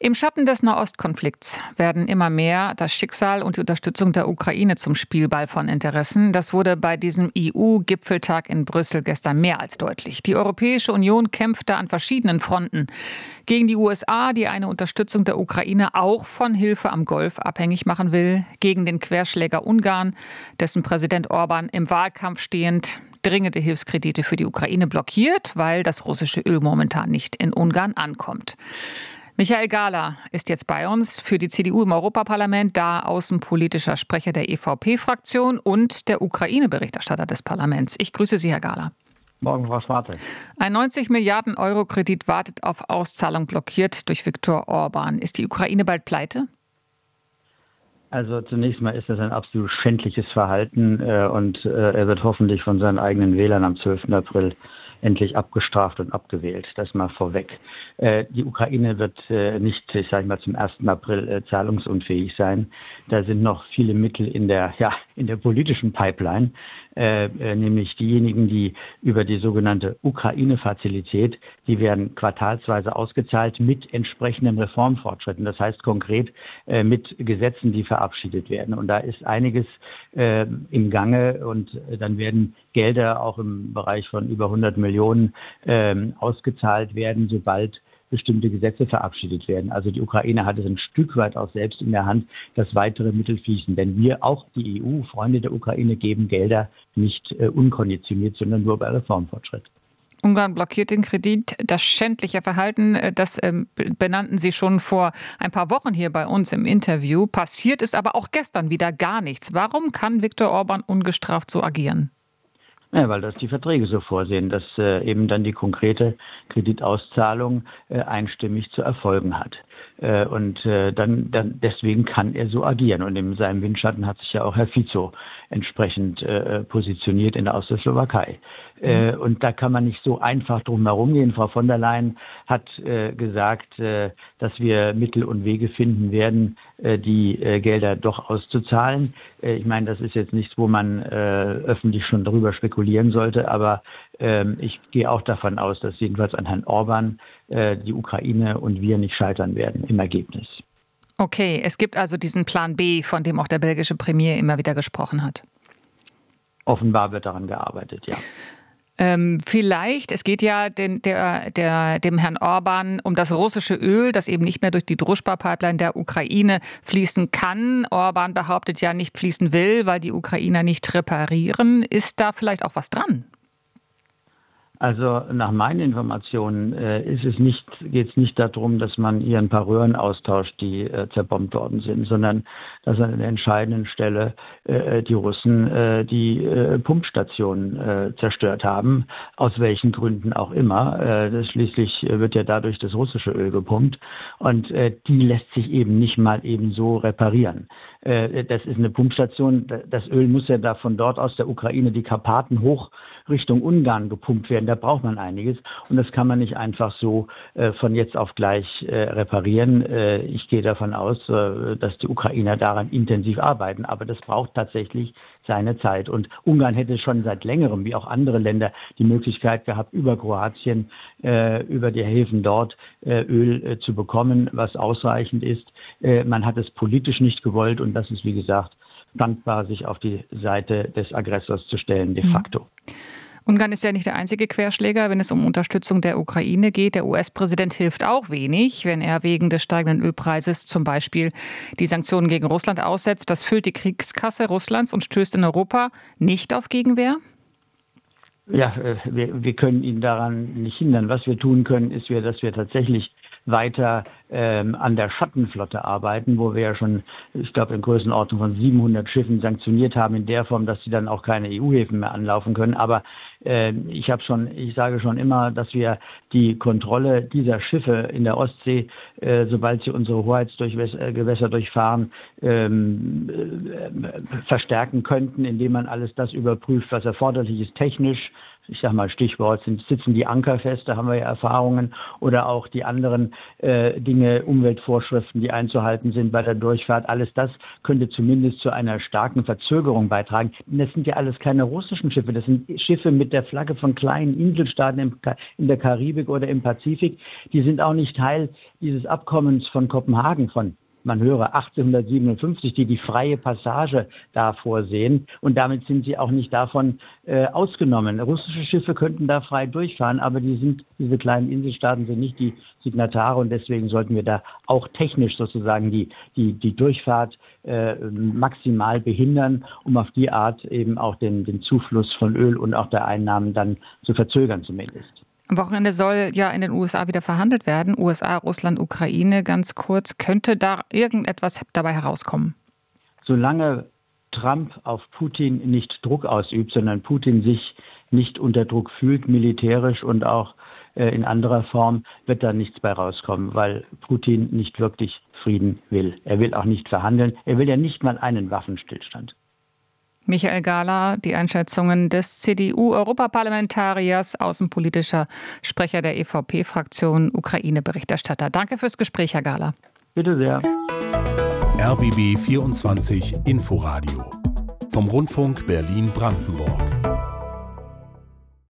Im Schatten des Nahostkonflikts werden immer mehr das Schicksal und die Unterstützung der Ukraine zum Spielball von Interessen. Das wurde bei diesem EU-Gipfeltag in Brüssel gestern mehr als deutlich. Die Europäische Union kämpfte an verschiedenen Fronten gegen die USA, die eine Unterstützung der Ukraine auch von Hilfe am Golf abhängig machen will, gegen den Querschläger Ungarn, dessen Präsident Orban im Wahlkampf stehend dringende Hilfskredite für die Ukraine blockiert, weil das russische Öl momentan nicht in Ungarn ankommt. Michael Gahler ist jetzt bei uns für die CDU im Europaparlament, da außenpolitischer Sprecher der EVP-Fraktion und der Ukraine-Berichterstatter des Parlaments. Ich grüße Sie, Herr Gahler. Morgen, Frau Schwarze. Ein 90 Milliarden Euro Kredit wartet auf Auszahlung, blockiert durch Viktor Orban. Ist die Ukraine bald pleite? Also zunächst mal ist das ein absolut schändliches Verhalten und er wird hoffentlich von seinen eigenen Wählern am 12. April endlich abgestraft und abgewählt. Das mal vorweg. Die Ukraine wird nicht, zum 1. April zahlungsunfähig sein. Da sind noch viele Mittel in der politischen Pipeline, nämlich diejenigen, die über die sogenannte Ukraine-Fazilität, die werden quartalsweise ausgezahlt mit entsprechendem Reformfortschritten. Das heißt konkret mit Gesetzen, die verabschiedet werden. Und da ist einiges im Gange und dann werden Gelder auch im Bereich von über 100 Millionen ausgezahlt werden, sobald bestimmte Gesetze verabschiedet werden. Also die Ukraine hat es ein Stück weit auch selbst in der Hand, dass weitere Mittel fließen. Denn wir, auch die EU, Freunde der Ukraine, geben Gelder nicht unkonditioniert, sondern nur bei Reformfortschritt. Ungarn blockiert den Kredit. Das schändliche Verhalten, das benannten Sie schon vor ein paar Wochen hier bei uns im Interview. Passiert ist aber auch gestern wieder gar nichts. Warum kann Viktor Orban ungestraft so agieren? Ja, weil das die Verträge so vorsehen, dass eben dann die konkrete Kreditauszahlung einstimmig zu erfolgen hat. Und dann deswegen kann er so agieren. Und in seinem Windschatten hat sich ja auch Herr Fico entsprechend positioniert in der Slowakei. Und da kann man nicht so einfach drum herum gehen. Frau von der Leyen hat gesagt, dass wir Mittel und Wege finden werden, die Gelder doch auszuzahlen. Ich meine, das ist jetzt nichts, wo man öffentlich schon darüber spekulieren sollte, aber ich gehe auch davon aus, dass jedenfalls an Herrn Orban die Ukraine und wir nicht scheitern werden im Ergebnis. Okay, es gibt also diesen Plan B, von dem auch der belgische Premier immer wieder gesprochen hat. Offenbar wird daran gearbeitet, ja. Vielleicht, es geht ja dem Herrn Orban um das russische Öl, das eben nicht mehr durch die Druschba-Pipeline der Ukraine fließen kann. Orban behauptet ja nicht fließen will, weil die Ukrainer nicht reparieren. Ist da vielleicht auch was dran? Also nach meinen Informationen geht es nicht darum, dass man hier ein paar Röhren austauscht, die zerbombt worden sind, sondern dass an der entscheidenden Stelle die Russen die Pumpstationen zerstört haben, aus welchen Gründen auch immer. Schließlich wird ja dadurch das russische Öl gepumpt und die lässt sich eben nicht mal eben so reparieren. Das ist eine Pumpstation, das Öl muss ja da von dort aus der Ukraine die Karpaten hoch Richtung Ungarn gepumpt werden. Da braucht man einiges und das kann man nicht einfach so von jetzt auf gleich reparieren. Ich gehe davon aus, dass die Ukrainer daran intensiv arbeiten, aber das braucht tatsächlich seine Zeit. Und Ungarn hätte schon seit längerem, wie auch andere Länder, die Möglichkeit gehabt, über Kroatien, über die Häfen dort Öl zu bekommen, was ausreichend ist. Man hat es politisch nicht gewollt und das ist, wie gesagt, dankbar, sich auf die Seite des Aggressors zu stellen, de facto. Ungarn ist ja nicht der einzige Querschläger, wenn es um Unterstützung der Ukraine geht. Der US-Präsident hilft auch wenig, wenn er wegen des steigenden Ölpreises zum Beispiel die Sanktionen gegen Russland aussetzt. Das füllt die Kriegskasse Russlands und stößt in Europa nicht auf Gegenwehr? Ja, wir können ihn daran nicht hindern. Was wir tun können, ist, dass wir tatsächlich weiter an der Schattenflotte arbeiten, wo wir ja schon, ich glaube, in Größenordnung von 700 Schiffen sanktioniert haben, in der Form, dass sie dann auch keine EU-Häfen mehr anlaufen können. Aber ich sage schon immer, dass wir die Kontrolle dieser Schiffe in der Ostsee, sobald sie unsere Hoheitsgewässer durchfahren, verstärken könnten, indem man alles das überprüft, was erforderlich ist, technisch, ich sage mal Stichwort, sitzen die Anker fest, da haben wir ja Erfahrungen, oder auch die anderen Dinge, Umweltvorschriften, die einzuhalten sind bei der Durchfahrt. Alles das könnte zumindest zu einer starken Verzögerung beitragen. Das sind ja alles keine russischen Schiffe, das sind Schiffe mit der Flagge von kleinen Inselstaaten in der Karibik oder im Pazifik. Die sind auch nicht Teil dieses Abkommens von Kopenhagen, man höre 1857, die freie Passage da vorsehen. Und damit sind sie auch nicht davon ausgenommen. Russische Schiffe könnten da frei durchfahren, aber diese kleinen Inselstaaten sind nicht die Signatare. Und deswegen sollten wir da auch technisch sozusagen die Durchfahrt maximal behindern, um auf die Art eben auch den Zufluss von Öl und auch der Einnahmen dann zu verzögern zumindest. Am Wochenende soll ja in den USA wieder verhandelt werden. USA, Russland, Ukraine, ganz kurz. Könnte da irgendetwas dabei herauskommen? Solange Trump auf Putin nicht Druck ausübt, sondern Putin sich nicht unter Druck fühlt, militärisch und auch in anderer Form, wird da nichts bei rauskommen, weil Putin nicht wirklich Frieden will. Er will auch nicht verhandeln. Er will ja nicht mal einen Waffenstillstand. Michael Gahler, die Einschätzungen des CDU-Europaparlamentariers, außenpolitischer Sprecher der EVP-Fraktion, Ukraine-Berichterstatter. Danke fürs Gespräch, Herr Gahler. Bitte sehr. RBB 24 Inforadio vom Rundfunk Berlin-Brandenburg.